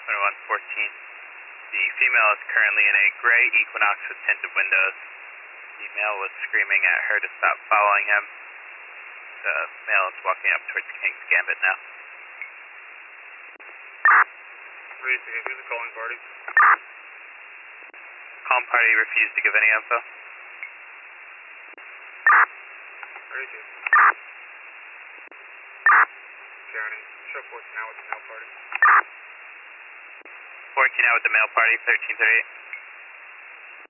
2114. The female is currently in a gray Equinox with tinted windows. The male was screaming at her to stop following him. The male is walking up towards King's Gambit now. Who's the calling party? Calling party refused to give any info. County, show 14 out with the male party. 14 out with the male party, 1338.